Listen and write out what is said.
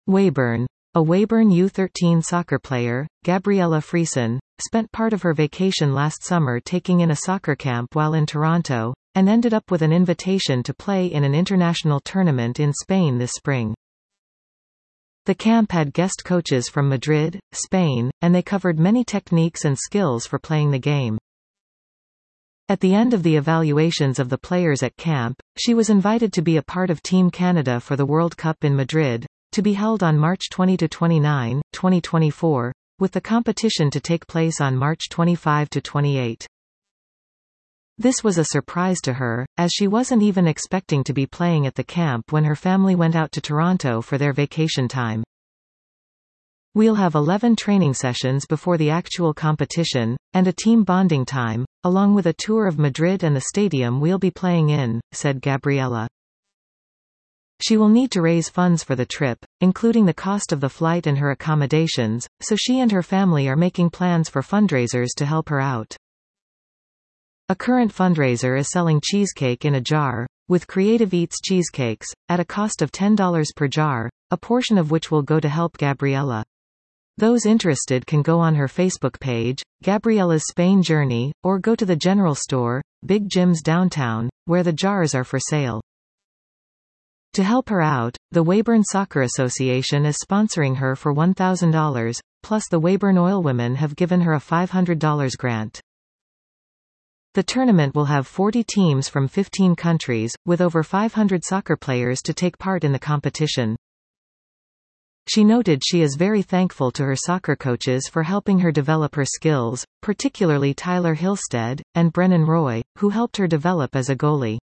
Weyburn. A Weyburn U13 soccer player, Gabriella Friesen, spent part of her vacation last summer taking in a soccer camp while in Toronto, and ended up with an invitation to play in an international tournament in Spain this spring. The camp had guest coaches from Madrid, Spain, and they covered many techniques and skills for playing the game. At the end of the evaluations of the players at camp, she was invited to be a part of Team Canada for the World Cup in Madrid, to be held on March 20–29, 2024, with the competition to take place on March 25–28. This was a surprise to her, as she wasn't even expecting to be playing at the camp when her family went out to Toronto for their vacation time. We'll have 11 training sessions before the actual competition, and a team bonding time, along with a tour of Madrid and the stadium we'll be playing in, said Gabriella. She will need to raise funds for the trip, including the cost of the flight and her accommodations, so she and her family are making plans for fundraisers to help her out. A current fundraiser is selling cheesecake in a jar, with Creative Eats cheesecakes, at a cost of $10 per jar, a portion of which will go to help Gabriella. Those interested can go on her Facebook page, Gabriella's Spain Journey, or go to the general store, Big Jim's downtown, where the jars are for sale. To help her out, the Weyburn Soccer Association is sponsoring her for $1,000, plus the Weyburn Oilwomen have given her a $500 grant. The tournament will have 40 teams from 15 countries, with over 500 soccer players to take part in the competition. She noted she is very thankful to her soccer coaches for helping her develop her skills, particularly Tyler Hillstead, and Brennan Roy, who helped her develop as a goalie.